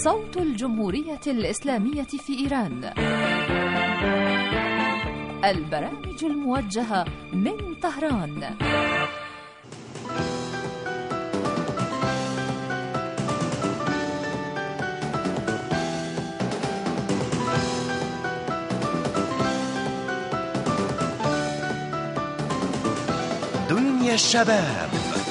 صوت الجمهورية الإسلامية في إيران. البرامج الموجهة من طهران. دنيا الشباب،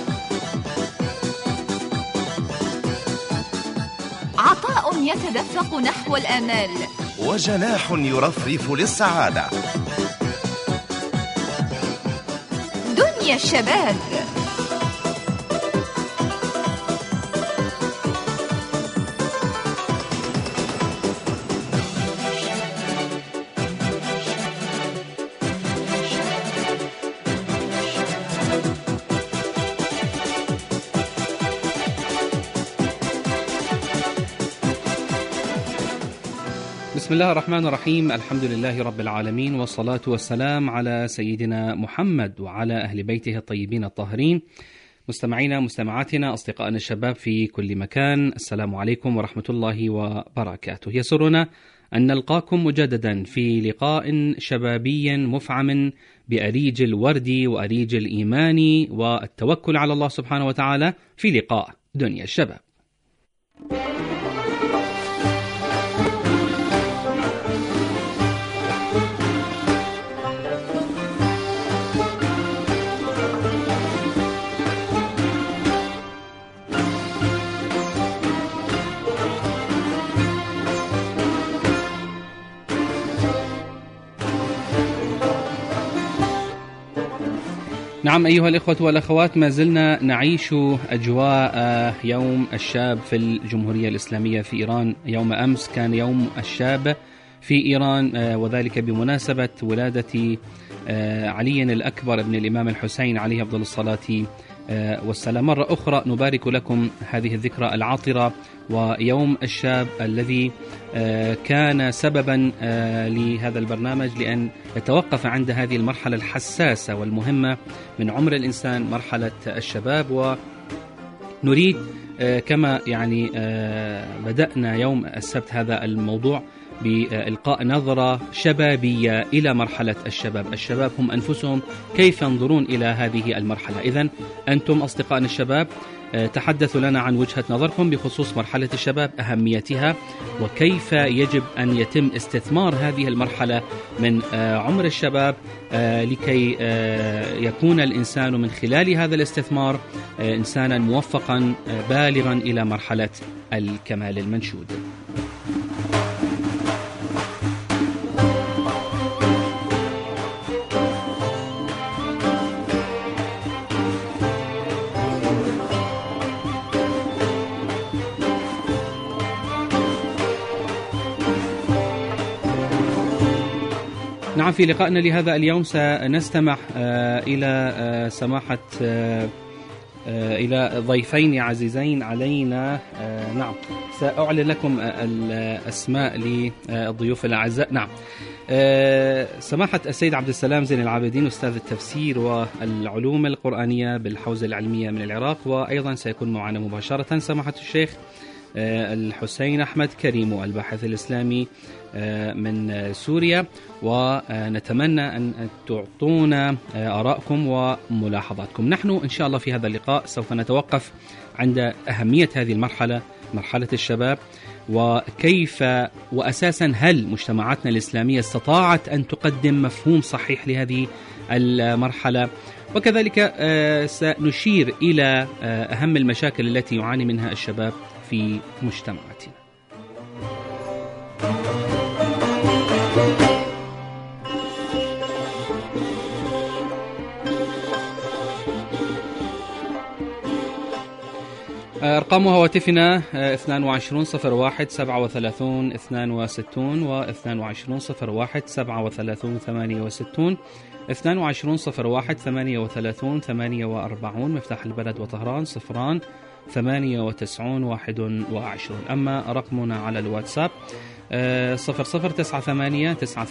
عطاء يتدفق نحو الآمال، وجناح يرفرف للسعادة. دنيا الشباب. بسم الله الرحمن الرحيم. الحمد لله رب العالمين، والصلاة والسلام على سيدنا محمد وعلى أهل بيته الطيبين الطاهرين. مستمعينا مستمعاتنا أصدقائنا الشباب في كل مكان، السلام عليكم ورحمة الله وبركاته. يسرنا أن نلقاكم مجددا في لقاء شبابي مفعم بأريج الورد وأريج الإيمان والتوكل على الله سبحانه وتعالى في لقاء دنيا الشباب. نعم أيها الإخوة والأخوات، ما زلنا نعيش أجواء يوم الشاب في الجمهورية الإسلامية في إيران. يوم أمس كان يوم الشاب في إيران، وذلك بمناسبة ولادة علي الأكبر ابن الإمام الحسين عليه أفضل الصلاة والسلام. مرة أخرى نبارك لكم هذه الذكرى العاطرة ويوم الشاب الذي كان سببا لهذا البرنامج لأن يتوقف عند هذه المرحلة الحساسة والمهمة من عمر الإنسان، مرحلة الشباب. ونريد كما يعني بدأنا يوم السبت هذا الموضوع بإلقاء نظرة شبابية إلى مرحلة الشباب. الشباب هم أنفسهم كيف ينظرون إلى هذه المرحلة. إذن أنتم أصدقائنا الشباب تحدثوا لنا عن وجهة نظركم بخصوص مرحلة الشباب، أهميتها، وكيف يجب أن يتم استثمار هذه المرحلة من عمر الشباب لكي يكون الإنسان من خلال هذا الاستثمار إنسانا موفقا بالغا إلى مرحلة الكمال المنشود. نعم، في لقائنا لهذا اليوم سنستمع إلى سماحة إلى ضيفين عزيزين علينا. نعم، سأعلن لكم الأسماء للضيوف الأعزاء. نعم، سماحة السيد عبد السلام زين العابدين، أستاذ التفسير والعلوم القرآنية بالحوزة العلمية من العراق، وأيضا سيكون معنا مباشرة سماحة الشيخ الحسين أحمد كريم، الباحث الإسلامي من سوريا. ونتمنى أن تعطونا آراءكم وملاحظاتكم. نحن إن شاء الله في هذا اللقاء سوف نتوقف عند أهمية هذه المرحلة، مرحلة الشباب، وكيف وأساسا هل مجتمعاتنا الإسلامية استطاعت أن تقدم مفهوم صحيح لهذه المرحلة، وكذلك سنشير إلى أهم المشاكل التي يعاني منها الشباب في مجتمعاتنا. أرقام هواتفنا 2201-37-62 و 2201-37-68 2201-38-48 مفتاح البلد وطهران 098-21. أما رقمنا على الواتساب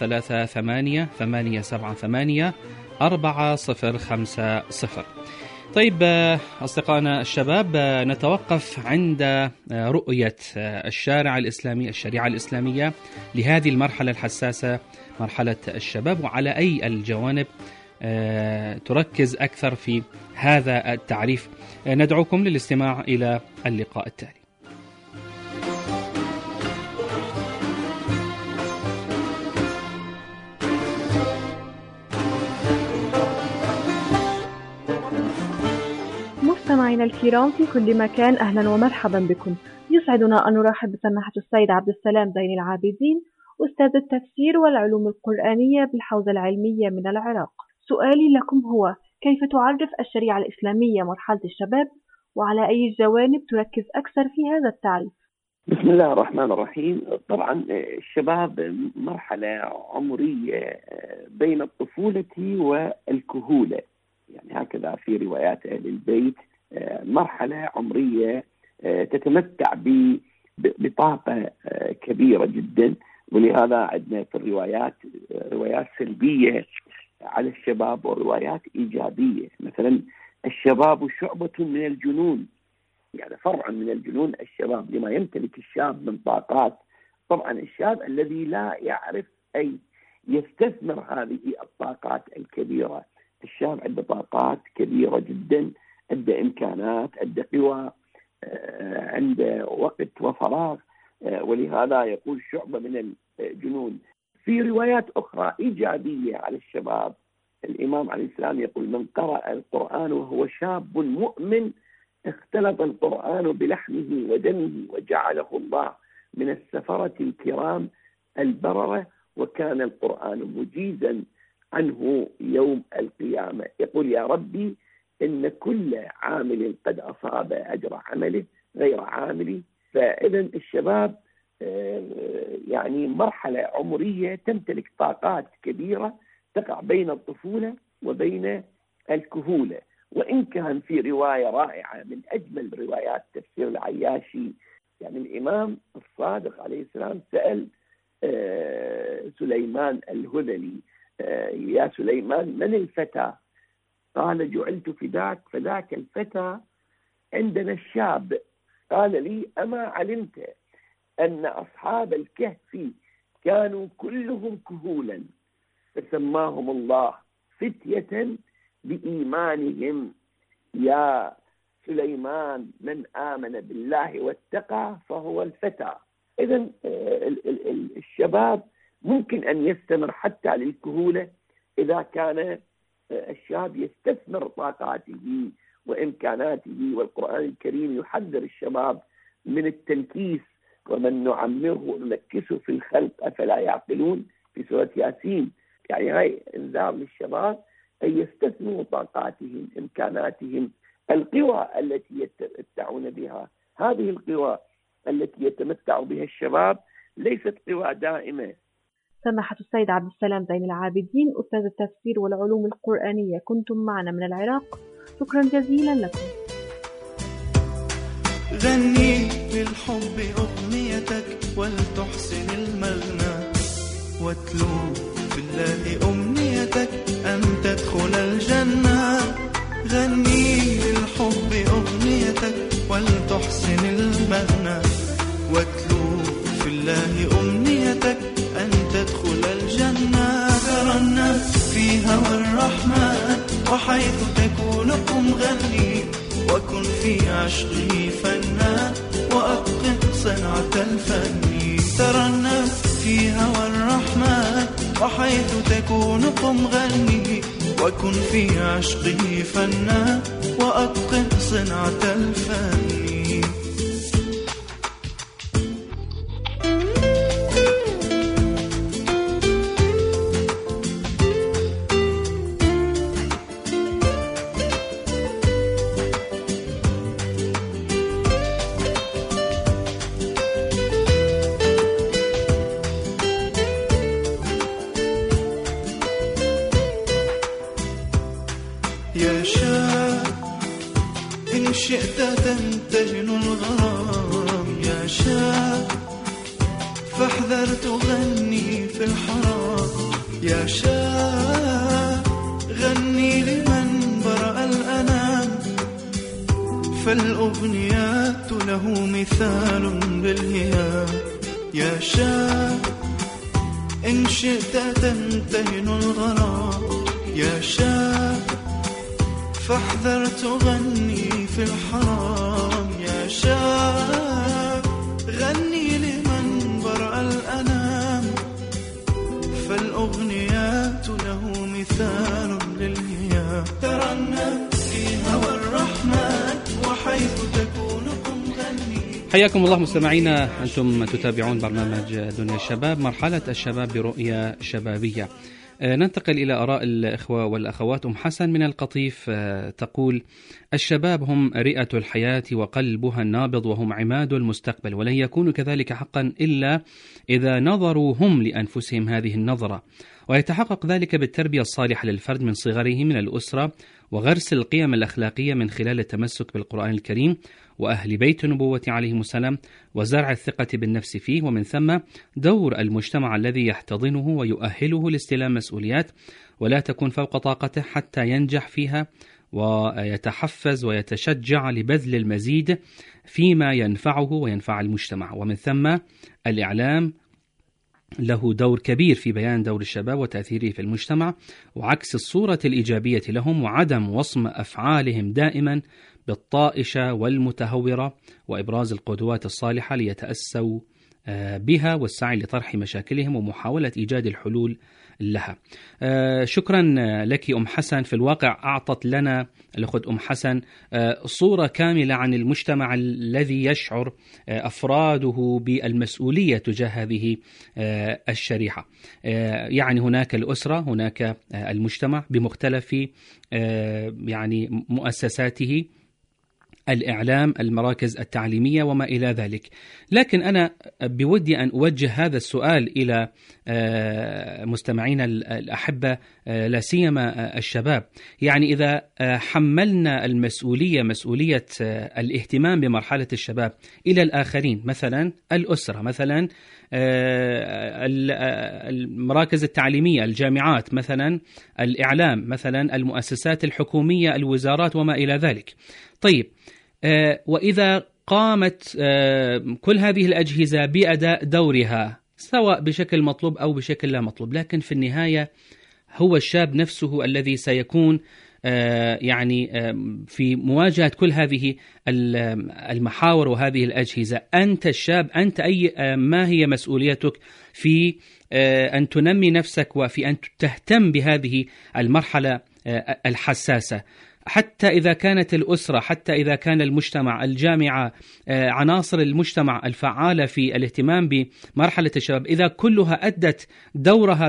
0098-938-878-450. طيب أصدقائنا الشباب، نتوقف عند رؤية الشريعة الإسلامية لهذه المرحلة الحساسة، مرحلة الشباب، وعلى أي الجوانب تركز أكثر في هذا التعريف. ندعوكم للاستماع إلى اللقاء التالي. مستمعينا الكرام في كل مكان، أهلا ومرحبا بكم. يسعدنا أن نرحب بسماحة السيد عبد السلام زين العابدين، أستاذ التفسير والعلوم القرآنية بالحوزة العلمية من العراق. سؤالي لكم هو: كيف تعرف الشريعة الإسلامية مرحلة الشباب، وعلى أي الجوانب تركز أكثر في هذا التعريف؟ بسم الله الرحمن الرحيم. طبعا الشباب مرحلة عمرية بين الطفولة والكهولة، يعني هكذا في روايات أهل البيت. مرحلة عمرية تتمتع بطاقة كبيرة جدا، ولهذا عندنا في الروايات روايات سلبية على الشباب وروايات إيجابية. مثلا الشباب شعبة من الجنون، يعني فرع من الجنون الشباب لما يمتلك الشاب من طاقات. طبعا الشاب الذي لا يعرف أي يستثمر هذه الطاقات الكبيرة. الشاب عنده طاقات كبيرة جدا، عنده إمكانات، عنده قوى، عنده وقت وفراغ، ولهذا يقول شعبة من الجنون. في روايات أخرى إيجابية على الشباب، الإمام عليه السلام يقول: من قرأ القرآن وهو شاب مؤمن اختلط القرآن بلحمه ودمه وجعله الله من السفرة الكرام البررة، وكان القرآن مجيزا عنه يوم القيامة. يقول: يا ربي إن كل عامل قد أصاب أجر عمله غير عاملي. فإذا الشباب يعني مرحلة عمرية تمتلك طاقات كبيرة تقع بين الطفولة وبين الكهولة. وإن كان في رواية رائعة من أجمل روايات تفسير العياشي، يعني الإمام الصادق عليه السلام سأل سليمان الهذلي: يا سليمان من الفتى؟ قال: جعلت فداك، فذاك الفتى عندنا الشاب. قال لي: أما علمت أن أصحاب الكهف كانوا كلهم كهولا، فسماهم الله فتية بإيمانهم. يا سليمان من آمن بالله واتقى فهو الفتى. إذن الشباب ممكن أن يستمر حتى للكهولة إذا كان الشاب يستثمر طاقاته وإمكاناته. والقرآن الكريم يحذر الشباب من التنكيس: ومن نعمره ننكسه في الخلق أفلا يعقلون، في سورة ياسين. يعني هاي انذار للشباب أن يستثمروا طاقاتهم، إمكاناتهم، القوى التي يتمتعون بها. هذه القوى التي يتمتع بها الشباب ليست قوى دائمة. سماحة السيد عبد السلام زين العابدين، أستاذ التفسير والعلوم القرآنية، كنتم معنا من العراق. شكرا جزيلا لكم. غني للحب أغنيتك ولتحسن المغنى، واتلو في الله أمنيتك أن تدخل الجنة. غني للحب أغنيتك ولتحسن المغنى، واتلو في الله أمنيتك أن تدخل الجنة. ترنم في هوى الرحمن وحيث تكون قم غني، وكن في عشقه فنان وأتقن صنعة الفن. ترنم في هوى الرحمن وحيث تكون قم غني، وكن في عشقه فنان وأتقن صنعة الفن. يا شاب إن شئت تنتجن الغرام، يا شاب فاحذر تغني في الحرام. يا شاب غني لمن برأ الأنام، فالأغنيات له مثال بالهيام. يا شاب إن شئت تمتهن الغرام، يا شاب فاحذر تغني في الحرام. يا شاب غني لمن برأ الأنام، فالأغنيات له مثال للهيام. ترنم في هوى الرحمن وحيث تكون قم غني. حياكم الله مستمعينا، أنتم تتابعون برنامج دنيا الشباب، مرحلة الشباب برؤية شبابية. ننتقل إلى آراء الإخوة والأخوات. حسن من القطيف تقول: الشباب هم رئة الحياة وقلبها النابض، وهم عماد المستقبل، ولن يكونوا كذلك حقا إلا إذا نظروا هم لأنفسهم هذه النظرة، ويتحقق ذلك بالتربية الصالحة للفرد من صغره من الأسرة، وغرس القيم الأخلاقية من خلال التمسك بالقرآن الكريم وأهل بيت النبوة عليهم السلام، وزرع الثقة بالنفس فيه، ومن ثم دور المجتمع الذي يحتضنه ويؤهله لاستلام مسؤوليات ولا تكون فوق طاقته حتى ينجح فيها، ويتحفز ويتشجع لبذل المزيد فيما ينفعه وينفع المجتمع. ومن ثم الإعلام له دور كبير في بيان دور الشباب وتأثيره في المجتمع، وعكس الصورة الإيجابية لهم، وعدم وصم أفعالهم دائما بالطائشة والمتهورة، وإبراز القدوات الصالحة ليتأسوا بها، والسعي لطرح مشاكلهم ومحاولة إيجاد الحلول لها. شكرا لك أم حسن. في الواقع أعطت لنا الأخت أم حسن صورة كاملة عن المجتمع الذي يشعر أفراده بالمسؤولية تجاه هذه الشريحة. يعني هناك الأسرة، هناك المجتمع بمختلف يعني مؤسساته، الإعلام، المراكز التعليمية وما إلى ذلك. لكن أنا بودي أن أوجه هذا السؤال إلى مستمعينا الأحبة، لا سيما الشباب. يعني إذا حملنا المسؤولية، مسؤولية الاهتمام بمرحلة الشباب إلى الآخرين، مثلا الأسرة، مثلا المراكز التعليمية، الجامعات، مثلا الإعلام، مثلا المؤسسات الحكومية، الوزارات وما إلى ذلك. طيب، وإذا قامت كل هذه الأجهزة بأداء دورها سواء بشكل مطلوب أو بشكل لا مطلوب، لكن في النهاية هو الشاب نفسه الذي سيكون يعني في مواجهة كل هذه المحاور وهذه الأجهزة. أنت الشاب، أنت ما هي مسؤوليتك في أن تنمي نفسك وفي أن تهتم بهذه المرحلة الحساسة، حتى إذا كانت الأسرة، حتى إذا كان المجتمع، الجامعة، عناصر المجتمع الفعالة في الاهتمام بمرحلة الشباب، إذا كلها أدت دورها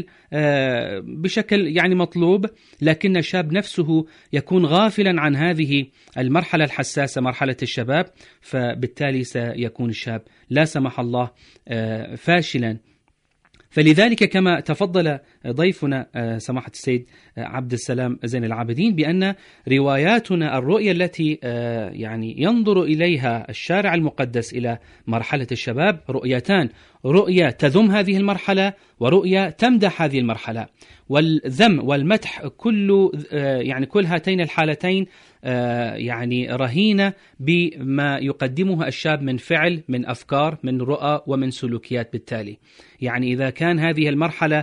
بشكل يعني مطلوب، لكن الشاب نفسه يكون غافلا عن هذه المرحلة الحساسة، مرحلة الشباب، فبالتالي سيكون الشاب لا سمح الله فاشلا. فلذلك كما تفضل ضيفنا سماحة السيد عبد السلام زين العابدين بأن رواياتنا، الرؤية التي يعني ينظر إليها الشارع المقدس إلى مرحلة الشباب رؤيتان: رؤية تذم هذه المرحلة، ورؤية تمدح هذه المرحلة. والذم والمدح كل هاتين الحالتين يعني رهينة بما يقدمها الشاب من فعل، من أفكار، من رؤى، ومن سلوكيات. بالتالي يعني إذا كان هذه المرحلة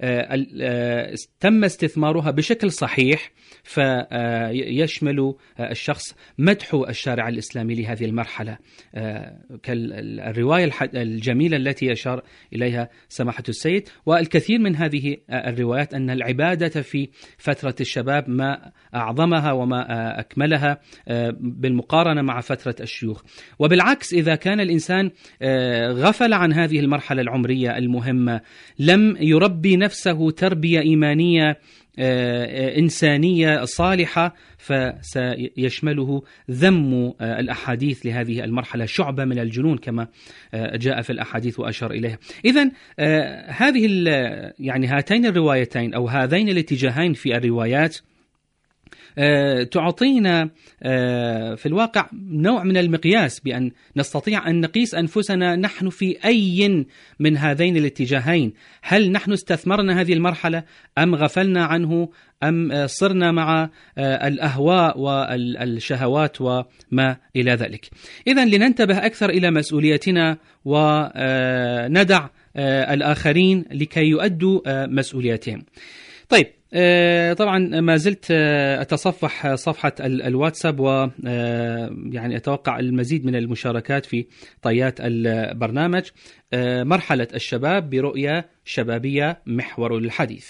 تم استثمارها بشكل صحيح، فيشمل الشخص مدح الشارع الإسلامي لهذه المرحلة، كالرواية الجميلة التي يشار إليها سماحة السيد. والكثير من هذه الروايات أن العبادة في فترة الشباب ما أعظمها وما أكملها بالمقارنة مع فترة الشيوخ. وبالعكس، إذا كان الإنسان غفل عن هذه المرحلة العمرية المهمة، لم يربي نفسه تربية إيمانية إنسانية صالحة، فسيشمله ذم الأحاديث لهذه المرحلة شعبة من الجنون كما جاء في الأحاديث وأشار إليها. إذن هذه يعني هاتين الروايتين أو هذين الاتجاهين في الروايات تعطينا في الواقع نوع من المقياس بأن نستطيع أن نقيس أنفسنا نحن في أي من هذين الاتجاهين. هل نحن استثمرنا هذه المرحلة أم غفلنا عنه أم صرنا مع الأهواء والشهوات وما إلى ذلك. إذن لننتبه أكثر إلى مسؤوليتنا وندع الآخرين لكي يؤدوا مسؤولياتهم. طيب، طبعا ما زلت أتصفح صفحة الواتساب ويعني أتوقع المزيد من المشاركات في طيات البرنامج. مرحلة الشباب برؤية شبابية محور الحديث.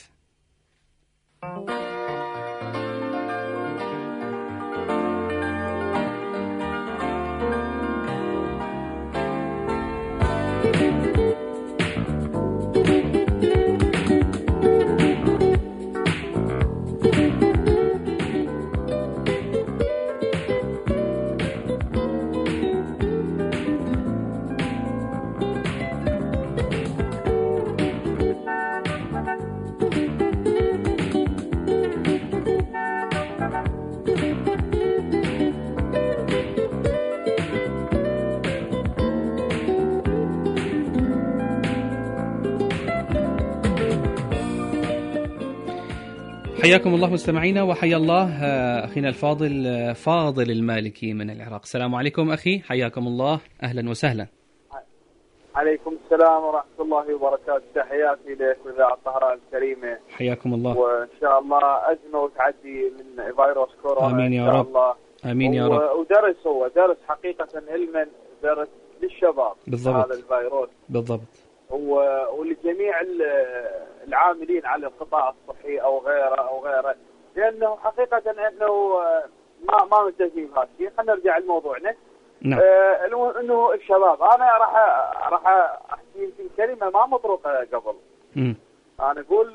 حياكم الله مستمعينا، وحيا الله أخينا الفاضل فاضل المالكي من العراق. السلام عليكم أخي، حياكم الله، أهلا وسهلا. عليكم السلام ورحمة الله وبركاته، تحياتي لك وإذاعة الطهران الكريمة. حياكم الله، وإن شاء الله أزمة وتعدي من فيروس كورونا. آمين يا رب. الله. آمين يا رب. ودرس هو درس حقيقة علما، درس للشباب بالضبط. هذا الفيروس بالضبط، ولجميع العاملين على القطاع الصحي أو غيره، لأنه حقيقة أنه ما منتهي بهذا الشيء. خلينا نرجع لموضوعنا. نعم. انه الشباب، انا راح احكي يمكن كلمه ما مطروقه قبل. انا اقول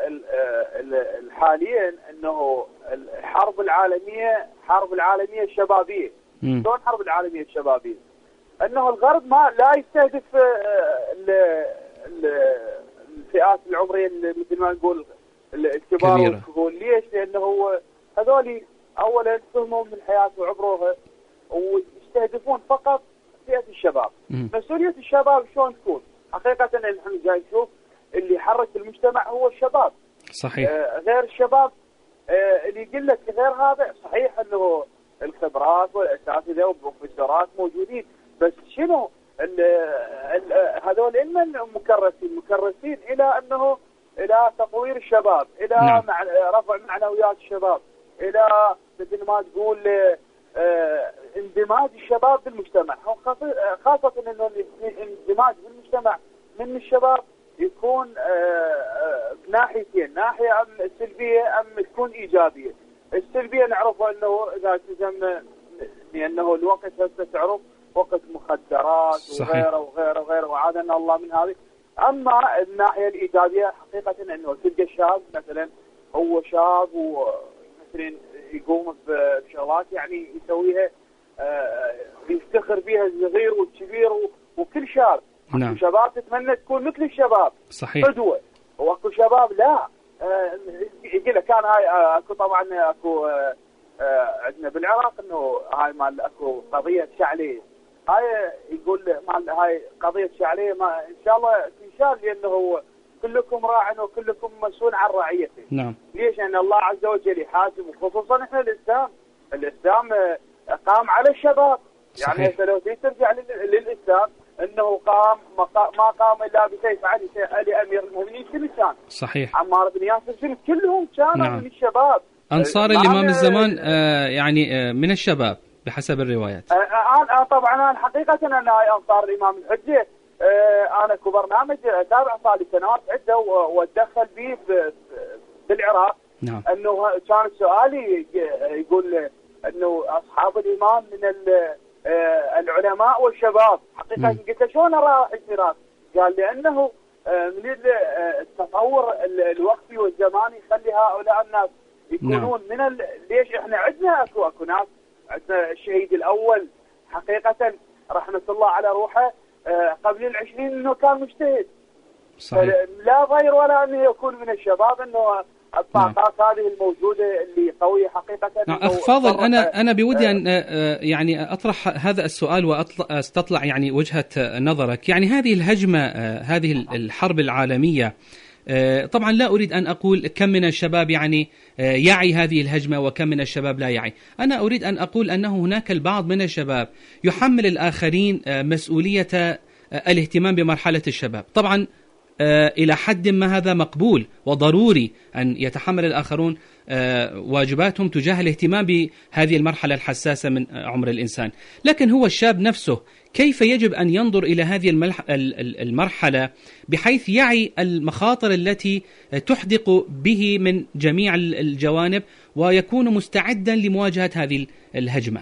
حاليا انه الحرب العالميه الشبابيه. شلون الحرب العالميه الشبابيه؟ انه الغرب لا يستهدف الفئات العمريه مثل ما نقول الكبار والكهول. ليش؟ لانه هذول اولا فهموا من الحياه وعبروها ويستهدفون فقط فئة الشباب. مسؤولية الشباب شلون تكون؟ حقيقة نحن جاي نشوف اللي يحرك المجتمع هو الشباب. صحيح. غير الشباب اللي يقول لك غير هذا. صحيح انه الخبرات والاساتذه والبروفيسورات موجودين، بس شنو هذول مكرسين الى تطوير الشباب، الى نعم. رفع معنويات الشباب، الى مثل ما تقول اندماج الشباب بالمجتمع. خاصة انه الاندماج بالمجتمع من الشباب يكون بناحيتين، ناحية ام سلبية ام تكون ايجابية. السلبية نعرف انه اذا التزمنا، لانه الوقت هسه تعرف وقت مخدرات وغيره وعادنا الله من هذه. اما الناحية الايجابية حقيقة انه تلقى الشاب مثلا هو شاب ومثلا يقوم بشغلات يعني يسويها يفتخر بها الصغير والكبير وكل شاب. نعم. الشباب تتمنى تكون مثل الشباب. صحيح. قدوة. واكو شباب لا يقول لك كان هاي اكو طبعا اكو عندنا بالعراق انه هاي مال اكو قضية شعلية. هاي يقول مال هاي قضية شعلية ما ان شاء الله تنشال، لانه كلكم راع وكلكم مسؤول عن رعيته. نعم. ليش؟ ان الله عز وجل يحاسب، وخصوصا احنا الاسلام قام على الشباب. صحيح. يعني لو ترجع للاسلام انه ما قام الا بسيف علي امير المؤمنين كل كان. صحيح. عمار بن ياسر كلهم كانوا نعم. من الشباب. انصار الامام الزمان يعني من الشباب بحسب الروايات. انا طبعا انا حقيقه انا انصار الامام الحجه. انا اكو برنامج اتابع صار لي سنوات عده واتدخل به بالعراق. نعم. انه كان سؤالي يقول انه اصحاب الامام من العلماء والشباب. حقيقه قلت له شلون راح يصير؟ قال لانه من التطور الوقتي والزماني يخلي هؤلاء الناس يكونون من ليش احنا عندنا اكو ناس. عندنا الشهيد الاول حقيقه رحمه الله على روحه قبل 20 انه كان مجتهد. صحيح. لا غير ولا انه يكون من الشباب انه الطاقات هذه الموجودة اللي قوية حقيقة. نعم أخ فاضل، أنا بودي أن يعني أطرح هذا السؤال وأستطلع يعني وجهة نظرك. يعني هذه الهجمة، هذه الحرب العالمية، طبعا لا أريد أن أقول كم من الشباب يعني يعي هذه الهجمة وكم من الشباب لا يعي. أنا أريد أن أقول أنه هناك البعض من الشباب يحمل الآخرين مسؤولية الاهتمام بمرحلة الشباب. طبعا إلى حد ما هذا مقبول وضروري أن يتحمل الآخرون واجباتهم تجاه الاهتمام بهذه المرحلة الحساسة من عمر الإنسان. لكن هو الشاب نفسه كيف يجب أن ينظر إلى هذه المرحلة بحيث يعي المخاطر التي تحدق به من جميع الجوانب ويكون مستعدا لمواجهة هذه الهجمة؟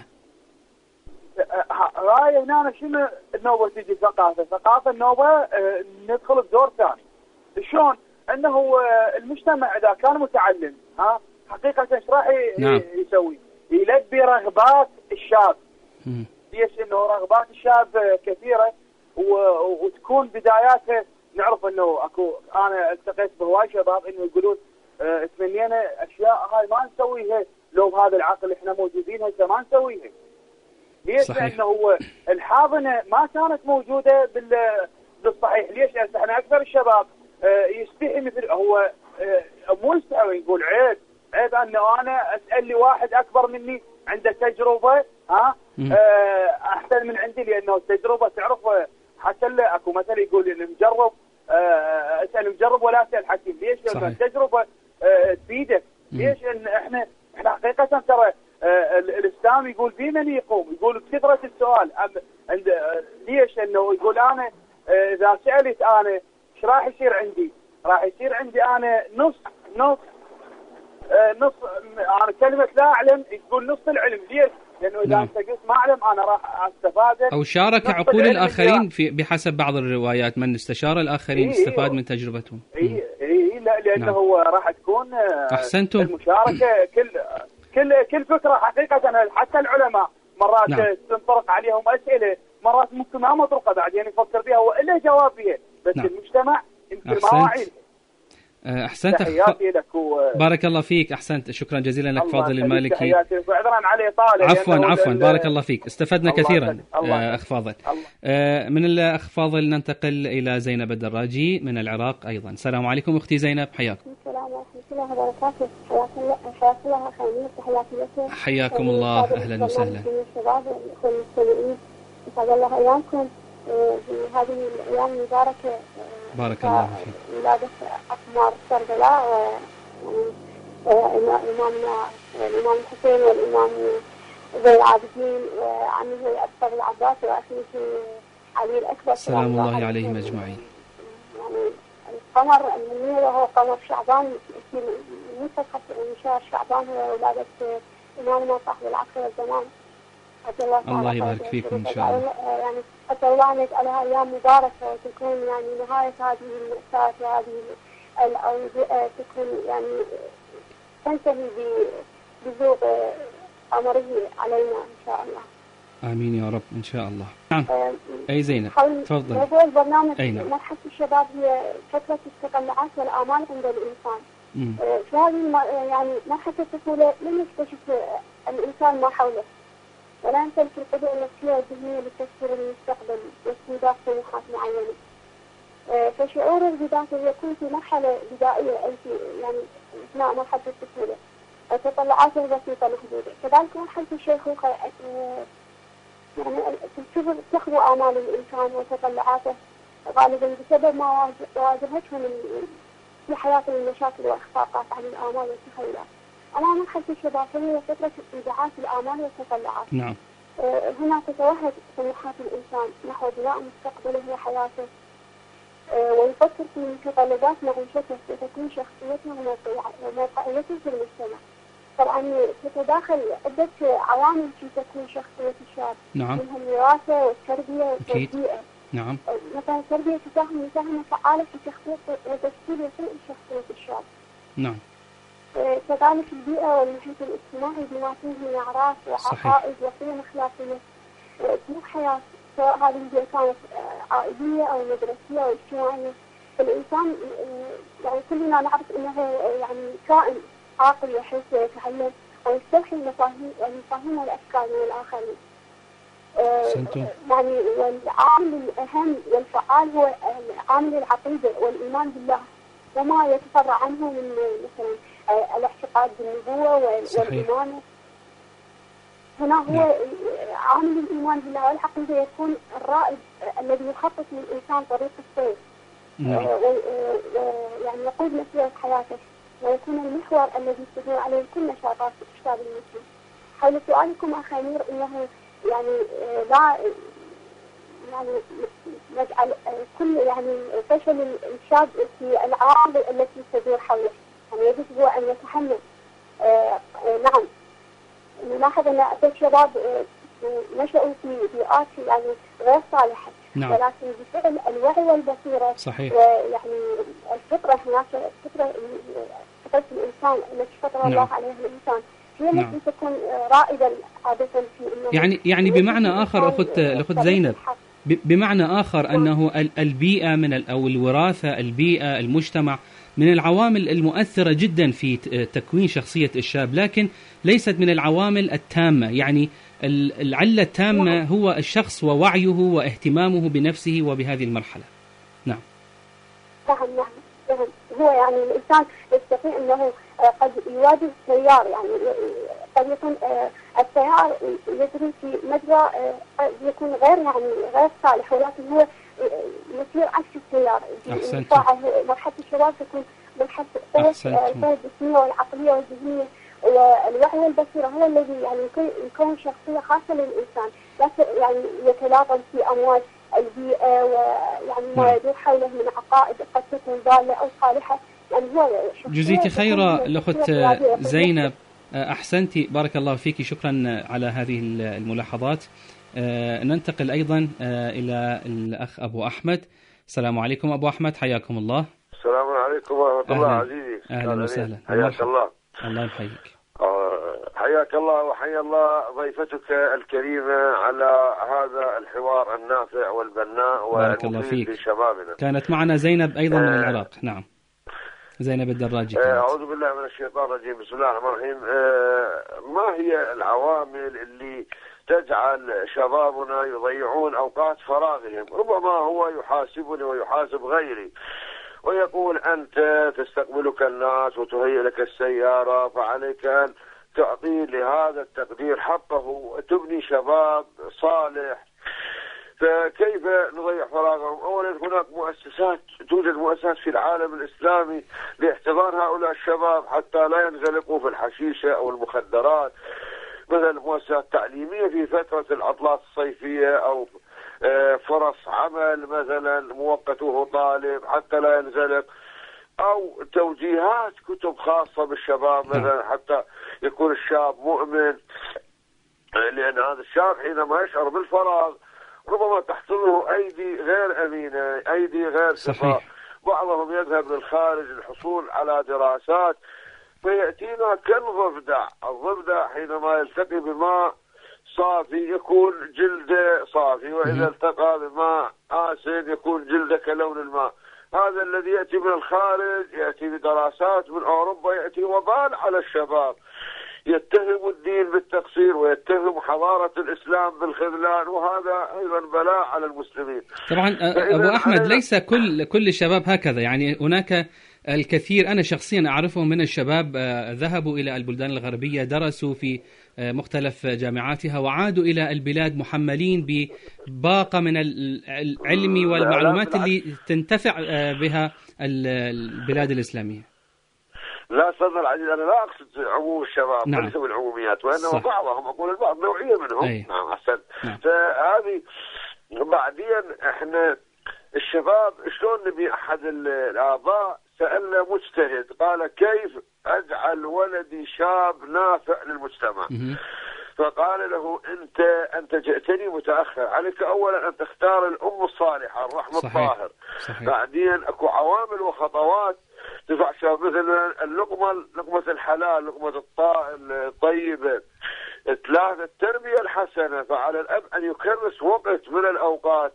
هاي هنا شنو النوبة تجي ثقافة النوبة ندخل بدور ثاني. شلون؟ انه المجتمع اذا كان متعلم حقيقة ايش راح يسوي؟ يلبي رغبات الشاب. ليش؟ انه رغبات الشاب كثيرة وتكون بداياتها. نعرف انه اكو، انا التقيت بهواي شباب انه يقولون تمنينا اشياء هاي ما نسويها لو بهذا العقل احنا موجودين هسه ما نسويها. ليش؟ لأنه هو الحاضنة ما كانت موجودة بالصحيح. ليش؟ احنا أكثر الشباب يستحي، مثل هو مو يستحي، يقول عيب أنه أنا أسأل لي واحد أكبر مني عنده تجربة أحسن من عندي، لأنه التجربة تعرف حتى أكو مثل يقول المجرب اسأل مجرب ولا أسأل حكيم. ليش؟ لأنه التجربة تفيدك. ليش؟ إن احنا حقيقة ترى الإسلام يقول في من يقوم، يقول بكثرة السؤال. ليش؟ انه يقول انا اذا سألت انا ايش راح يصير عندي؟ راح يصير عندي انا نص انا كلمة لا اعلم يقول نص العلم. ليش؟ لانه اذا انت قلت ما اعلم انا راح استفاد. او شارك عقول الاخرين بحسب بعض الروايات، من استشار الاخرين استفاد من تجربتهم. لا لانه هو راح تكون احسنتم المشاركة. كل فكرة حقيقة حتى العلماء مرات تنطرق عليهم أسئلة، مرات ممكن ما مطرقة بعدين يفكر بها وإلا جواب بها، بس المجتمع يمكن ما واعي. أحسنت. تحياتي لك بارك الله فيك. أحسنت، شكرا جزيلا لك فاضل المالكي. تحياتي وعذرا علي طالع. عفوا بارك الله فيك، استفدنا كثيرا أخ فاضل. من الأخ فاضل ننتقل إلى زينب الدراجي من العراق أيضا. السلام عليكم أختي زينب، حياكم. السلام ورحمة الله وبركاته. حياكم الله خيرين. حياكم الله، أهلا وسهلا. الشباب المستمعين، أسعد الله أيامكم هذه الأيام المباركة. بارك الله فيك. ولادة أقمار كربلاء إمامنا الإمام الحسين والإمام زين العابدين وعمه أبطال العباس وأخيه علي الأكبر. سلام الله عليهم أجمعين. يعني القمر المنير وهو قمر شعبان، في منتصف شهر شعبان هو ولادة إمامنا صاحب العصر والزمان. الله يبارك فيكم إن شاء الله. يعني أسأل الله أن يجعلها أيام مباركة وتكون يعني نهاية هذه المأساة وهذه الأوبئة تكون يعني تنتهي بذوق قمره علينا إن شاء الله. آمين يا رب إن شاء الله. نعم. أي زينب تفضل. موضوع البرنامج نعم. مرحلة الشباب هي فترة التطلعات والآمال عند الإنسان. في هذه يعني مرحلة الطفولة لم يكتشف الإنسان ما حوله، ولا يمتلك القدرة النفسية والذهنية لتفسير المستقبل واستهداف طموحات معينة. فشعور البداية يكون في مرحلة بدائية يعني أثناء مرحلة الطفولة، وتطلعاته بسيطة محدودة. كذلك مرحلة الشيخوخة يعني تخبو آمال الإنسان وتطلعاته غالبا بسبب ما واجهتهم في حياته من مشاكل وإخفاقات عن الآمال والتخيلات. أما مرحلة الشباب فهي فترة انبعاث الآمال والتطلعات. نعم. هنا تتوهج طموحات الإنسان نحو بناء مستقبله وحياته، ويفكر في متطلبات معيشته وتكوين شخصيته وموقعيته في المجتمع. طبعا تتداخل عدة عوامل في تكوين شخصية الشاب. نعم. منها الوراثة والتربية والتربية. نعم. مثلا التربية تساهم مساهمة فعالة في تخطيط وتشكيل وسائل شخصية الشاب. نعم. كذلك البيئة والمحيط الاجتماعي بما فيه من أعراف وعقائد وقيم أخلاقية وأسلوب حياة، سواء هذه البيئة كانت عائلية أو مدرسية أو اجتماعية. الإنسان يعني كلنا نعرف أنه يعني كائن عاقل يحس ويتعلم ويستوحي المفاهيم والأفكار من الآخرين. يعني والعامل الأهم والفعال هو عامل العقيدة والإيمان بالله وما يتفرع عنه من مثلا الاعتقاد بالنبوة والإيمان. هنا هو عامل الإيمان بالله والعقيدة يكون الرائد الذي يخطط للإنسان طريق السير ويعني يقود مسيرة حياته ويكون المحور الذي تدور عليه كل نشاطات الشاب المسلم. حول سؤالكم أخ أمير إنه يعني لا يعني نجعل كل يعني فشل الشاب في العوامل التي تدور حوله، يعني يجب هو أن يتحمل. نعم نلاحظ أن الشباب نشأوا في بيئات يعني غير صالحة. نعم. ولكن بفعل الوعي والبصيرة صحيح. ويعني الفطرة هناك فطرة الإنسان التي فطر الله عليه الإنسان هي التي تكون رائدة عادة في يعني بمعنى آخر أخت زينب، بمعنى آخر أنه البيئة أو الوراثة، البيئة، المجتمع من العوامل المؤثرة جدا في تكوين شخصية الشاب، لكن ليست من العوامل التامة. يعني العلة التامة هو الشخص ووعيه واهتمامه بنفسه وبهذه المرحلة. نعم. نعم. هو يعني الإنسان يستطيع أنه قد يواجه التيار، يعني قد يكون التيار يجري في مجرى يكون غير صالح، ولكن هو يسير عكس التيار. مرحلة الشباب تكون مرحلة قوة الجسمية والعقلية والذهنية والوعي والبصيرة هو الذي يعني يكون شخصية خاصة للإنسان، لكن يعني يتلاطم في أمواج البيئة ويعني ما يدور حوله من عقائد قد تكون ضالة أو صالحة. يعني هو جزيتي خيرا الأخت زينب، أحسنتي، بارك الله فيك، شكرا على هذه الملاحظات. ننتقل أيضا إلى الأخ أبو أحمد. السلام عليكم أبو أحمد، حياكم الله. السلام عليكم ورحمة الله عزيزي. أهلا وسهلا، حياك الله. الله يحييك. حياك الله وحيا الله ضيفتك الكريمة على هذا الحوار النافع والبناء والمفيد لشبابنا. كانت معنا زينب أيضا من العراق. نعم، زينب الدراجي. أعوذ بالله من الشيطان الرجيم، بسم الله الرحمن الرحيم. ما هي العوامل اللي تجعل شبابنا يضيعون أوقات فراغهم؟ ربما هو يحاسبني ويحاسب غيري ويقول أنت تستقبلك الناس وتهيئ لك السيارة، فعليك أن تعطي لهذا التقدير حقه وتبني شباب صالح. فكيف نضيع فراغهم؟ أولا هناك توجد مؤسسات في العالم الإسلامي لاحتضان هؤلاء الشباب حتى لا ينزلقوا في الحشيشة أو المخدرات، مثل مؤسسات تعليمية في فترة العطلات الصيفية أو فرص عمل مثلا مؤقته طالب حتى لا ينزلق، أو توجيهات كتب خاصة بالشباب مثلا حتى يكون الشاب مؤمن، لأن هذا الشاب حينما يشعر بالفراغ ربما تحصله أيدي غير أمينة، أيدي غير ثقة. بعضهم يذهب للخارج للحصول على دراسات فيأتينا كالضفدع. الضفدع حينما يلتقي بماء صافي يكون جلده صافي، وإذا التقى بماء آسن يكون جلده كلون الماء. هذا الذي يأتي من الخارج يأتي بدراسات من أوروبا، يأتي وبال على الشباب، يتهم الدين بالتقصير ويتهم حضارة الإسلام بالخذلان، وهذا أيضا بلاء على المسلمين. طبعا أبو أحمد ليس كل الشباب هكذا، يعني هناك الكثير، أنا شخصيا أعرفه من الشباب ذهبوا إلى البلدان الغربية، درسوا في مختلف جامعاتها وعادوا إلى البلاد محملين بباقة من العلم والمعلومات اللي تنتفع بها البلاد الإسلامية. لا صدق العزيز، أنا لا أقصد عموم الشباب، نعم. ليس بالعموميات، وإنما بعضهم، أقول البعض نوعية منهم. نعم أحسن. نعم. فهذه بعدين إحنا الشباب شلون نبي؟ أحد الآباء سألنا مجتهد قال كيف أجعل ولدي شاب نافع للمجتمع؟ فقال له أنت جئتني متأخر، عليك أولا أن تختار الأم الصالحة الرحمة الطاهر. بعدين أكو عوامل وخطوات تدفع شباب، مثل لقمة الحلال، لقمة الطيبة. 3 التربية الحسنة، فعلى الأب أن يكرس وقت من الأوقات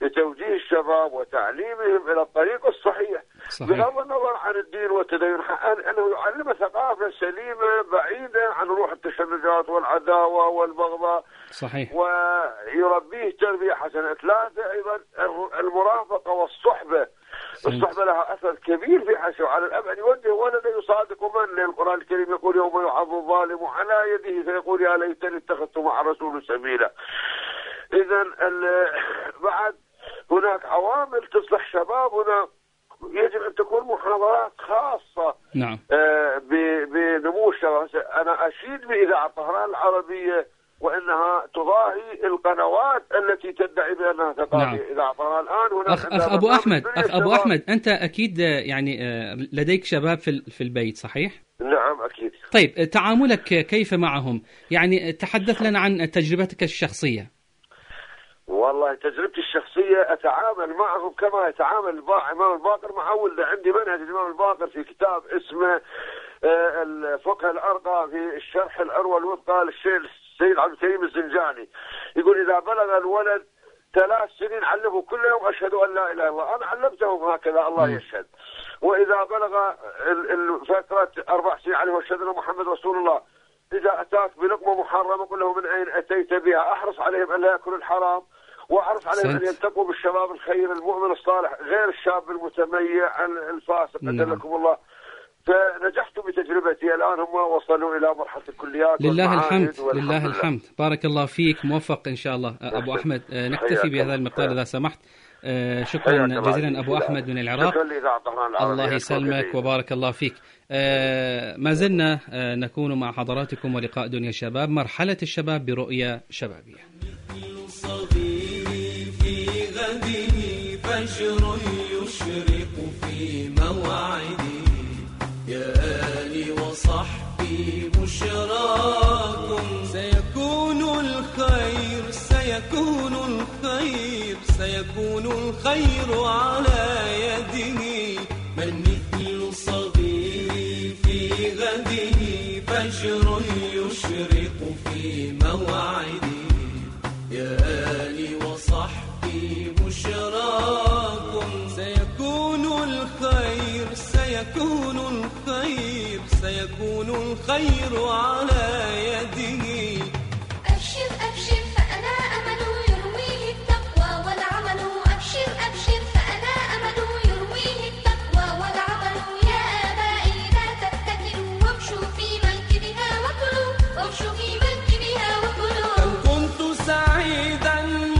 لتوجيه الشباب وتعليمهم إلى الطريق الصحيح، بغض النظر عن الدين والتدين، أنه يعلم ثقافة سليمة بعيدة عن روح التشنجات والعداوة والبغضاء. صحيح. ويربيه تربية حسنة. ثلاثة أيضا المرافقة والصحبة. الصحبة لها أثر كبير في حسه. على الأب أن يوجه ولده يصادق من، لأن القرآن الكريم يقول يوم يعض الظالم على يده فيقول يا ليتني اتخذت مع الرسول سبيلا. إذا بعد هناك عوامل تصلح شبابنا، يجب أن تكون محاضرات خاصة. نعم. بنمو الشباب. أنا أشيد بإذاعة طهران العربية وأنها تضاهي القنوات التي تدعي بأنها ثقافية. نعم. إذاعة طهران الآن هناك أخ أبو أحمد أنت أكيد يعني لديك شباب في البيت، صحيح؟ نعم أكيد. طيب تعاملك كيف معهم؟ يعني تحدث لنا عن تجربتك الشخصية. والله تجربتي الشخصية أتعامل معهم كما يتعامل الإمام الباقر مع ولده. عندي منهج الإمام الباقر في كتاب اسمه الفقه الأرقى في الشرح العروة الوثقى للسيد عبد الكريم الزنجاني. يقول إذا بلغ الولد 3 سنين علمه كل يوم أشهد أن لا إله إلا الله. أنا علمتهم هكذا الله يشهد. وإذا بلغ فترة 4 سنين علمه أشهد أن محمد رسول الله. إذا أتاك بلقمة محرمة قل له من أين أتيت بها. أحرص عليهم أن لا يأكلوا الحرام، وأحرص عليهم أن يلتقوا بالشباب الخير المؤمن الصالح غير الشاب المتميع الفاسق. أدلكم الله. فنجحت بتجربتي. الآن هم وصلوا إلى مرحلة الكليات. لله الحمد. لله الحمد. بارك الله فيك، موفق إن شاء الله. أبو أحمد نكتفي بهذا المقدار إذا سمحت. شكرا جزيلا أبو أحمد من العراق. الله يسلمك وبارك الله فيك. ما زلنا نكون مع حضراتكم ولقاء دنيا الشباب، مرحلة الشباب برؤية شبابية. في غده فجر يشرق في موعدي، يا آلي وصحبي بشراكم. سيكون الخير سيكون الخير سيكون الخير على يده. من مثل صغيري في غده فجر يشرق في موعدي، يا آلي وصحبي بشراكم. سيكون الخير سيكون الخير سيكون الخير على يده. أبشر أبشر فأنا أمل يرويه التقوى والعمل. أبشر أبشر فأنا أمل يرويه التقوى والعمل. يا آبائي لا تتكلوا وامشوا في منكبها وكلوا. وامشوا في منكبها وكلوا. كم كنت سعيدا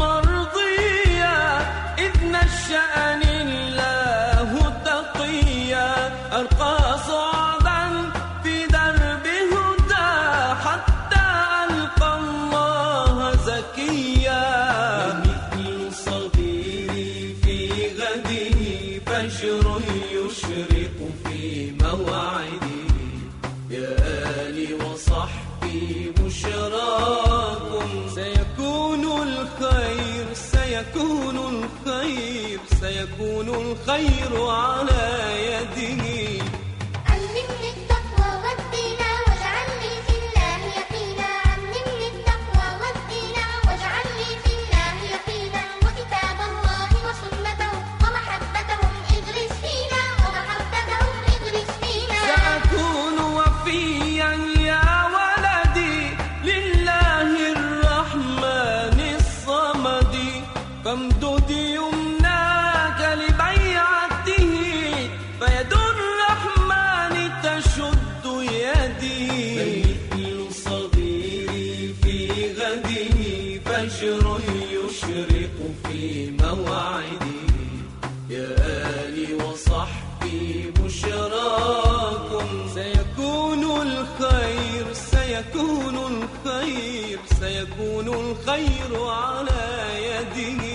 مرضيا إذ نشأني الله تقيا. أرقى صعدا في درب هدى حتى ألقى الله زكيا. مثل صغيري في غده فجر يشرق في موعدي، يا آلي وصحبي بشراكم. سيكون الخير سيكون الخير سيكون الخير على يده. علمني التقوى والدين واجعل لي في الله يقينا. علمني التقوى والدين واجعل لي في الله يقينا. وكتاب الله وسنته ومحبتهم اغرس فينا. ومحبتهم اغرس فينا. سأكون وفيا يا ولدي لله الرحمن الصمد. فامدد يمناك لبيعته فيد الرحمن تشد يدي. مثل صغيري في غده فجر يشرق في موعدي، يا آلي وصحبي بشراكم. سيكون الخير سيكون الخير سيكون الخير على يده.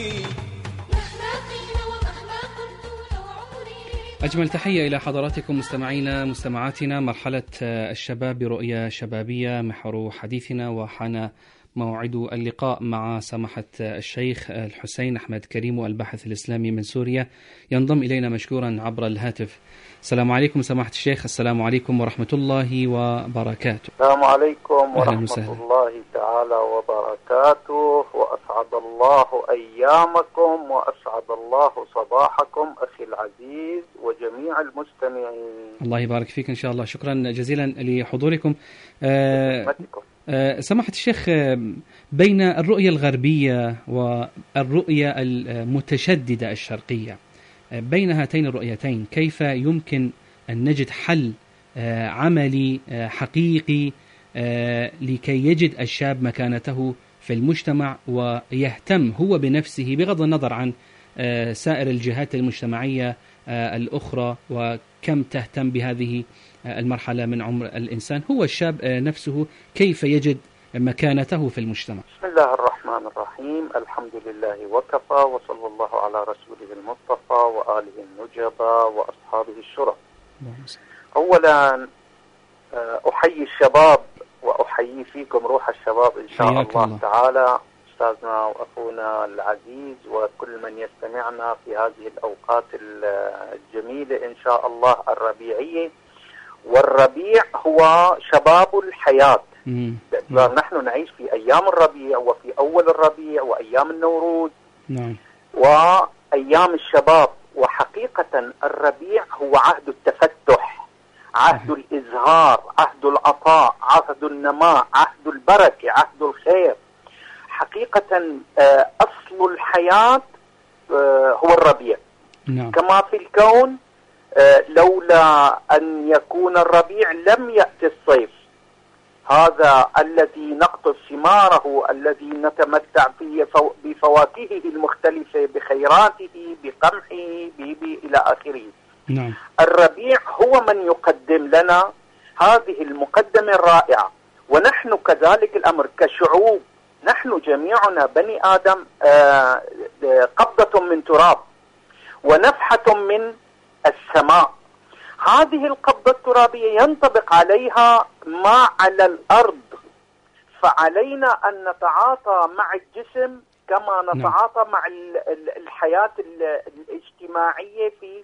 أجمل تحية إلى حضراتكم مستمعينا مستمعاتنا. مرحلة الشباب برؤية شبابية محور حديثنا، وحان موعد اللقاء مع سماحة الشيخ الحسين أحمد كريم الباحث الإسلامي من سوريا، ينضم إلينا مشكورا عبر الهاتف. السلام عليكم سماحة الشيخ. السلام عليكم ورحمة الله وبركاته. السلام عليكم ورحمة الله تعالى وبركاته، وأسعد الله أيامكم وأسعد الله صباحكم أخي العزيز وجميع المستمعين. الله يبارك فيك إن شاء الله. شكرا جزيلا لحضوركم. سماحة الشيخ، بين الرؤية الغربية والرؤية المتشددة الشرقية، بين هاتين الرؤيتين كيف يمكن أن نجد حل عملي حقيقي لكي يجد الشاب مكانته في المجتمع ويهتم هو بنفسه بغض النظر عن سائر الجهات المجتمعية الأخرى وكم تهتم بهذه المرحلة من عمر الإنسان؟ هو الشاب نفسه كيف يجد مكانته في المجتمع؟ بسم الله الرحمن الرحيم، الحمد لله وكفى، وصلى الله على رسوله المصطفى وآله النجبى وأصحابه الشرف. أولا أحيي الشباب وأحيي فيكم روح الشباب إن شاء الله تعالى، أستاذنا وأخونا العزيز وكل من يستمعنا في هذه الأوقات الجميلة إن شاء الله الربيعية. والربيع هو شباب الحياة. نحن نعيش في أيام الربيع وفي أول الربيع وأيام النوروز وأيام الشباب. وحقيقة الربيع هو عهد التفتح، عهد الإزهار، عهد العطاء، عهد النماء، عهد البركة، عهد الخير. حقيقة أصل الحياة هو الربيع. كما في الكون لولا أن يكون الربيع لم يأتي الصيف، هذا الذي نقطف ثماره، الذي نتمتع فيه بفواكهه المختلفة، بخيراته، بقمحه، إلى آخره. الربيع هو من يقدم لنا هذه المقدمة الرائعة. ونحن كذلك الأمر كشعوب، نحن جميعنا بني آدم قبضة من تراب ونفحة من السماء. هذه القبضة الترابية ينطبق عليها ما على الأرض، فعلينا أن نتعاطى مع الجسم كما نتعاطى مع الحياة الاجتماعية في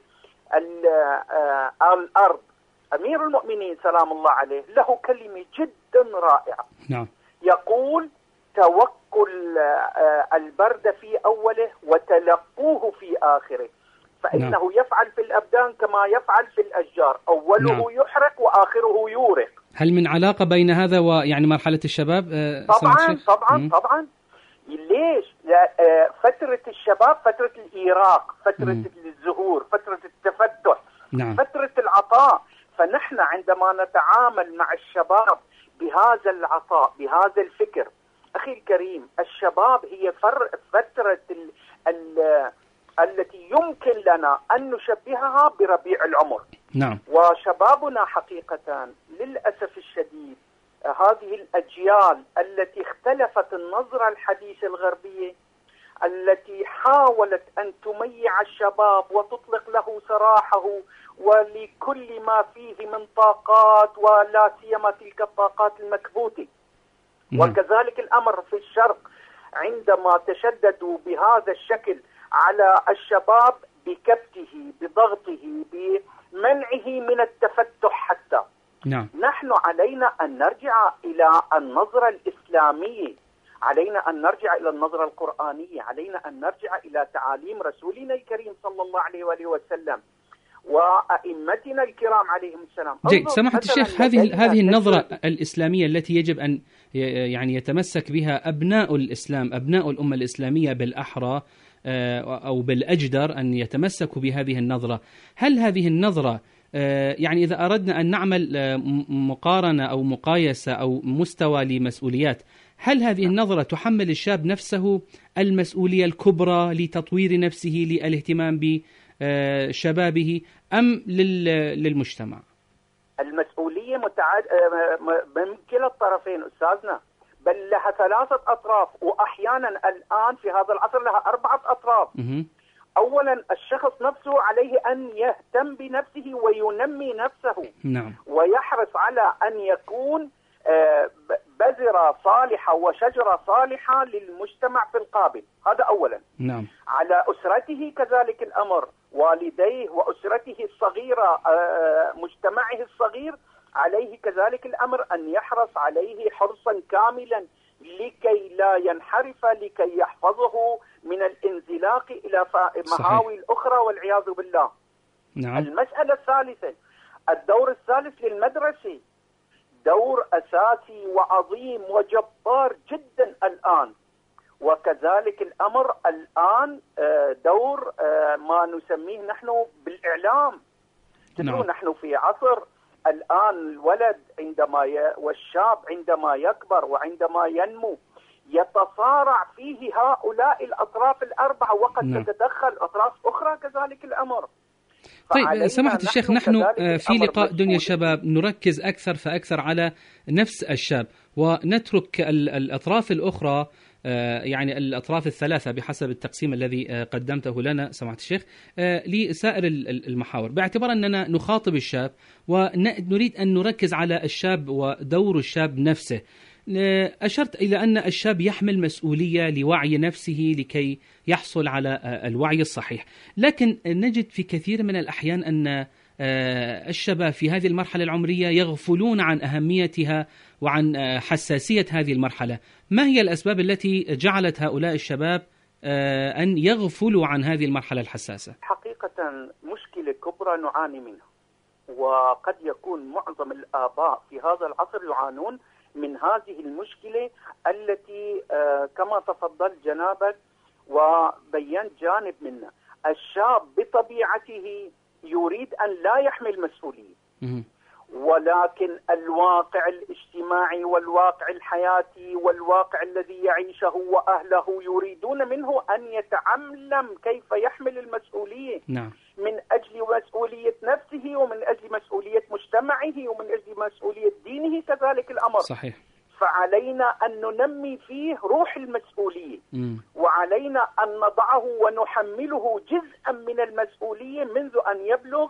الأرض. أمير المؤمنين سلام الله عليه له كلمة جدا رائعة، يقول: توكل البرد في أوله وتلقوه في آخره، فإنه يفعل في الأبدان كما يفعل في الأشجار، أوله يحرق وآخره يورق. هل من علاقة بين هذا ويعني مرحلة الشباب؟ طبعا. ليش؟ فترة الشباب فترة الإيراق، فترة الزهور، فترة التفتح، فترة العطاء. فنحن عندما نتعامل مع الشباب بهذا العطاء، بهذا الفكر، أخي الكريم، الشباب هي فترة التي يمكن لنا أن نشبهها بربيع العمر. وشبابنا حقيقة للأسف الشديد هذه الأجيال التي اختلفت النظرة الحديثة الغربية، التي حاولت أن تميع الشباب وتطلق له سراحه ولكل ما فيه من طاقات، ولا سيما تلك الطاقات المكبوتة. وكذلك الأمر في الشرق عندما تشددوا بهذا الشكل على الشباب بكبته، بضغطه، بمنعه من التفتح حتى. نحن علينا أن نرجع إلى النظرة الإسلامية، علينا أن نرجع إلى النظرة القرآنية، علينا أن نرجع إلى تعاليم رسولنا الكريم صلى الله عليه وآله وسلم وأئمتنا الكرام عليهم السلام. جيد سماحة الشيخ، هذه النظرة الإسلامية التي يجب أن يعني يتمسك بها أبناء الإسلام، أبناء الأمة الإسلامية بالأحرى أو بالأجدر أن يتمسكوا بهذه النظرة. هل هذه النظرة يعني إذا أردنا أن نعمل مقارنة أو مقايسة أو مستوى لمسؤوليات، هل هذه النظرة تحمل الشاب نفسه المسؤولية الكبرى لتطوير نفسه، للاهتمام بشبابه، أم للمجتمع؟ المسؤولية من كلا الطرفين أستاذنا، بل لها 3 أطراف، وأحيانا الآن في هذا العصر لها 4 أطراف. أولا الشخص نفسه عليه أن يهتم بنفسه وينمي نفسه، ويحرص على أن يكون بذر بذرة صالحة وشجرة صالحة للمجتمع في القابل. هذا أولا. نعم. على أسرته كذلك الأمر، والديه وأسرته الصغيرة، مجتمعه الصغير، عليه كذلك الأمر أن يحرص عليه حرصا كاملا لكي لا ينحرف، لكي يحفظه من الانزلاق إلى مهاوي الأخرى والعياذ بالله. نعم. المسألة الثالثة، الدور الثالث للمدرسة، دور أساسي وعظيم وجبار جدا الآن. وكذلك الأمر الآن دور ما نسميه نحن بالإعلام. نعم. نحن في عصر الآن الولد والشاب عندما يكبر وعندما ينمو يتصارع فيه هؤلاء الأطراف الأربعة، وقد تتدخل أطراف أخرى كذلك الأمر. طيب سماحة الشيخ، نحن في لقاء دنيا الشباب نركز أكثر فأكثر على نفس الشاب، ونترك الأطراف الأخرى، يعني الأطراف الثلاثة بحسب التقسيم الذي قدمته لنا سماحة الشيخ، لسائر المحاور، باعتبار أننا نخاطب الشاب ونريد أن نركز على الشاب ودور الشاب نفسه. أشرت إلى أن الشاب يحمل مسؤولية لوعي نفسه لكي يحصل على الوعي الصحيح، لكن نجد في كثير من الأحيان أن الشباب في هذه المرحلة العمرية يغفلون عن أهميتها وعن حساسية هذه المرحلة. ما هي الأسباب التي جعلت هؤلاء الشباب أن يغفلوا عن هذه المرحلة الحساسة؟ حقيقة مشكلة كبرى نعاني منها، وقد يكون معظم الآباء في هذا العصر يعانون من هذه المشكلة التي كما تفضل جنابك وبينت جانب منها. الشاب بطبيعته يريد أن لا يحمل مسؤولية، ولكن الواقع الاجتماعي والواقع الحياتي والواقع الذي يعيشه وأهله يريدون منه أن يتعلم كيف يحمل المسؤولية. نعم. من أجل مسؤولية نفسه، ومن أجل مسؤولية مجتمعه، ومن أجل مسؤولية دينه كذلك الأمر. صحيح. فعلينا أن ننمي فيه روح المسؤولية، وعلينا أن نضعه ونحمله جزءا من المسؤولية منذ أن يبلغ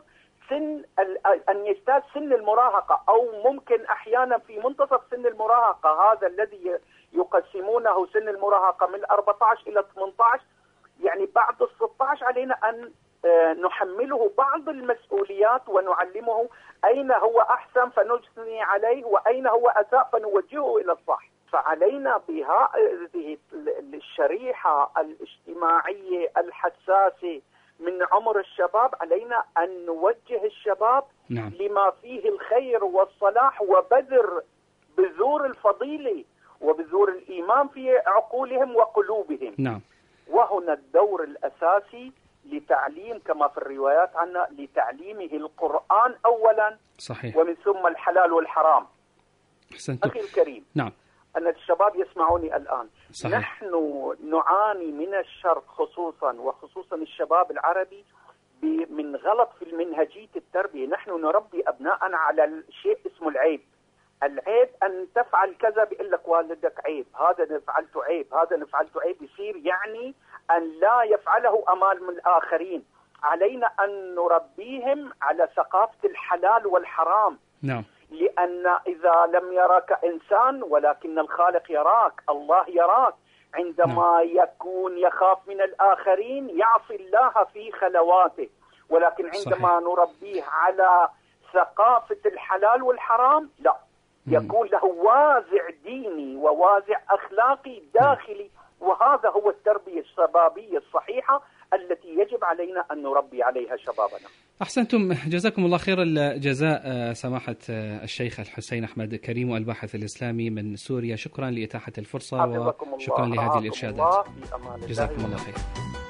أن يجتاز سن المراهقة، أو ممكن أحيانا في منتصف سن المراهقة، هذا الذي يقسمونه سن المراهقة من 14 إلى 18، يعني بعد 16 علينا أن نحمله بعض المسؤوليات ونعلمه أين هو أحسن فنثني عليه، وأين هو أساء فنوجهه إلى الصح. فعلينا بهذه الشريحة الاجتماعية الحساسة من عمر الشباب، علينا أن نوجه الشباب نعم. لما فيه الخير والصلاح وبذر بذور الفضيلة وبذور الإيمان في عقولهم وقلوبهم. نعم. وهنا الدور الأساسي لتعليم، كما في الروايات عنا، لتعليمه القرآن أولا. صحيح. ومن ثم الحلال والحرام. أحسنت. أخي الكريم، نعم. أن الشباب يسمعوني الآن. صحيح. نحن نعاني من الشرق وخصوصا الشباب العربي من غلط في المنهجية التربية. نحن نربي أبناءنا على شيء اسمه العيب. العيب أن تفعل كذا، بيقول لك والدك عيب، هذا نفعلته عيب، هذا نفعلته عيب، يصير يعني أن لا يفعله أمام الآخرين. علينا أن نربيهم على ثقافة الحلال والحرام. نعم. لأن إذا لم يراك إنسان ولكن الخالق يراك، الله يراك. عندما يكون يخاف من الآخرين يعصي الله في خلواته، ولكن عندما صحيح. نربيه على ثقافة الحلال والحرام لا، يكون له وازع ديني ووازع أخلاقي داخلي. وهذا هو التربية الشبابية الصحيحة التي يجب علينا أن نربي عليها شبابنا. أحسنتم، جزاكم الله خير الجزاء سماحة الشيخ الحسين أحمد كريم والباحث الإسلامي من سوريا. شكرا لإتاحة الفرصة وشكرا لهذه الإرشادات. جزاكم الله خير.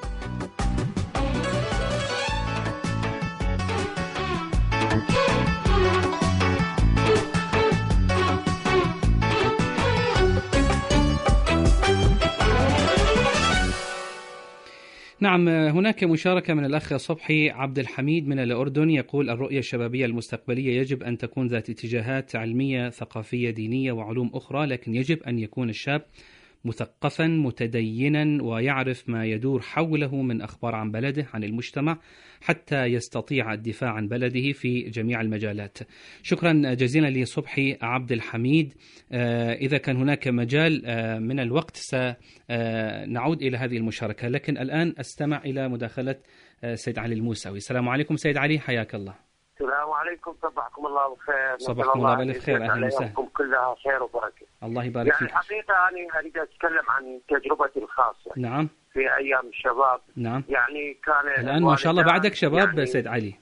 نعم، هناك مشاركة من الأخ صبحي عبد الحميد من الأردن، يقول: الرؤية الشبابية المستقبلية يجب أن تكون ذات اتجاهات علمية ثقافية دينية وعلوم أخرى، لكن يجب أن يكون الشاب مثقفا متدينا ويعرف ما يدور حوله من أخبار عن بلده، عن المجتمع، حتى يستطيع الدفاع عن بلده في جميع المجالات. شكرا جزيلا لصبحي عبد الحميد. إذا كان هناك مجال من الوقت سنعود إلى هذه المشاركة، لكن الآن أستمع إلى مداخلة سيد علي الموسوي. السلام عليكم سيد علي، حياك الله. السلام عليكم، صبحكم الله بالخير. صبحكم الله بالخير، أهلا وسهلا. كلها خير وبركة. الله يبارك فيك. يعني الحقيقة أنا أريد أتكلم عن تجربتي الخاصة. نعم. في أيام الشباب. نعم. يعني كان الآن ما شاء الله بعدك شباب يعني سيد علي.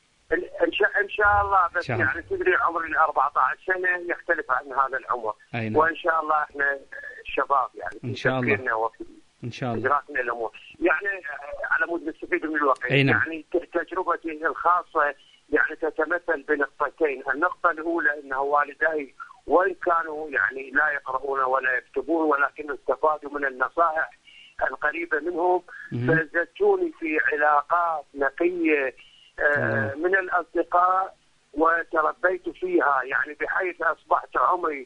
إن شاء الله، بس شاء الله. يعني تدري عمري 14 سنة يختلف عن هذا العمر. نعم. وإن شاء الله إحنا شباب يعني إن شاء الله. وفي إن شاء الله. إدراكنا الأمور. يعني على مود نستفيد من الوقت. نعم. يعني تجربتي الخاصة يعني تتمثل بنقطتين. النقطة الأولى أن والدي وإن كانوا يعني لا يقرؤون ولا يكتبون، ولكن استفادوا من النصائح القريبة منهم، فزدتوني في علاقات نقية من الأصدقاء وتربيت فيها، يعني بحيث أصبحت عمري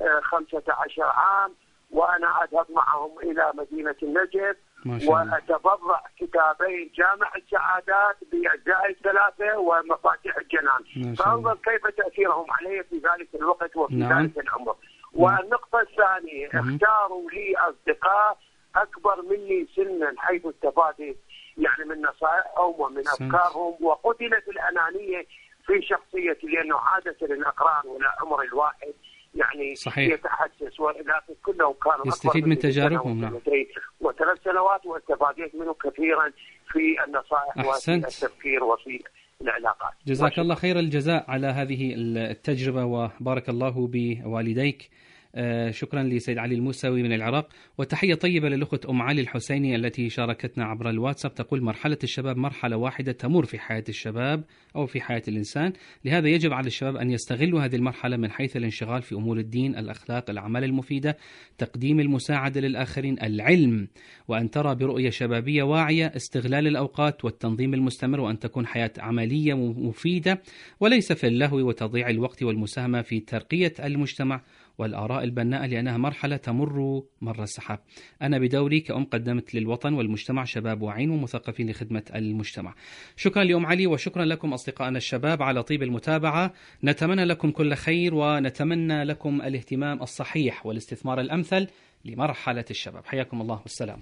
15 عام وأنا أذهب معهم إلى مدينة النجف وأتبرع كتابين جامع السعادات بأجزاء 3 ومفاتيح الجنان، فانظر كيف تأثيرهم علي في ذلك الوقت وفي ذلك العمر. والنقطة الثانية، اختاروا لي أصدقاء أكبر مني سنا حيث استفادت يعني من نصائحهم ومن أفكارهم، وقتلت الأنانية في شخصيتي، لأنه عادة الأقران ولا عمر الواحد يعني صحيح. يتحسس، ولكن كلهم كانوا يستفيد من تجاربهم. نعم. و3 سنوات واستفادت منه كثيرا في النصائح وفي التفكير وفي العلاقات. جزاك الله خير الجزاء على هذه التجربة وبارك الله بوالديك. شكرا لسيد علي الموسوي من العراق، وتحية طيبة للأخت أم علي الحسيني التي شاركتنا عبر الواتساب. تقول: مرحلة الشباب مرحلة واحدة تمر في حياة الشباب أو في حياة الإنسان، لهذا يجب على الشباب أن يستغلوا هذه المرحلة من حيث الانشغال في أمور الدين، الأخلاق، الأعمال المفيدة، تقديم المساعدة للآخرين، العلم، وأن ترى برؤية شبابية واعية استغلال الأوقات والتنظيم المستمر، وأن تكون حياة عملية مفيدة وليس في اللهو وتضييع الوقت، والمساهمة في ترقية المجتمع والآراء البناءة، لأنها مرحلة تمر مر السحاب. أنا بدوري كأم قدمت للوطن والمجتمع شباب واعين ومثقفين لخدمة المجتمع. شكرا لأم علي، وشكرا لكم أصدقائنا الشباب على طيب المتابعة. نتمنى لكم كل خير، ونتمنى لكم الاهتمام الصحيح والاستثمار الأمثل لمرحلة الشباب. حياكم الله والسلام.